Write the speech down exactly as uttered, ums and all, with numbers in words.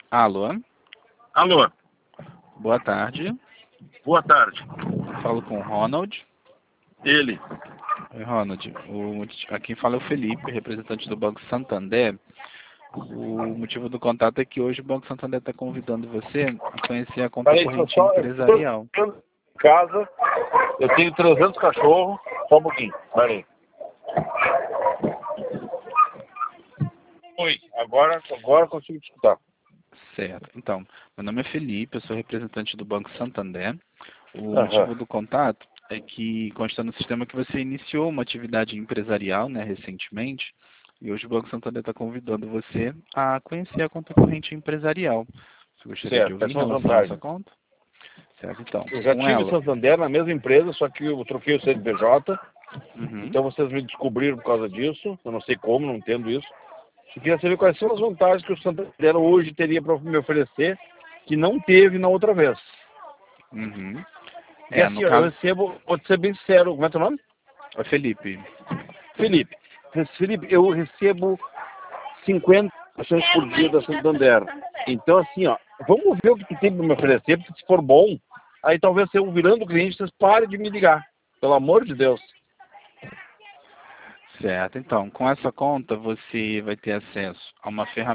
Alô? Alô, Boa tarde. boa tarde. Falo com o Ronald. Ele. Oi, Ronald. O, aqui fala é o Felipe, representante do Banco Santander. O motivo do contato é que hoje o Banco Santander está convidando você a conhecer a conta Peraí, deixa eu corrente só. empresarial. Eu tô em casa, eu tenho trezentos cachorros. Só um pouquinho, peraí. Oi, agora, agora eu consigo te escutar. Certo. Então, meu nome é Felipe, eu sou representante do Banco Santander. O Aham. motivo do contato é que consta no sistema que você iniciou uma atividade empresarial, né, recentemente, e hoje o Banco Santander está convidando você a conhecer a conta corrente empresarial. Você gostaria de Certo, ouvir quais em são as relação a essa vantagens? conta? Certo, então, Eu já com tive ela. Santander na mesma empresa, só que eu troquei o C N P J. Uhum. Então vocês me descobriram por causa disso. Eu não sei como, não entendo isso. Eu queria saber quais são as vantagens que o Santander hoje teria para me oferecer que não teve na outra vez. Uhum. Porque É, assim, no eu caso, recebo, vou te ser bem sincero, como é teu nome? é Felipe. Felipe. Felipe, eu recebo cinquenta ações por dia da Santander. Então, assim, ó, vamos ver o que tu tem para me oferecer, porque se for bom, aí talvez eu virando cliente, vocês parem de me ligar. Pelo amor de Deus. Certo, então, com essa conta você vai ter acesso a uma ferramenta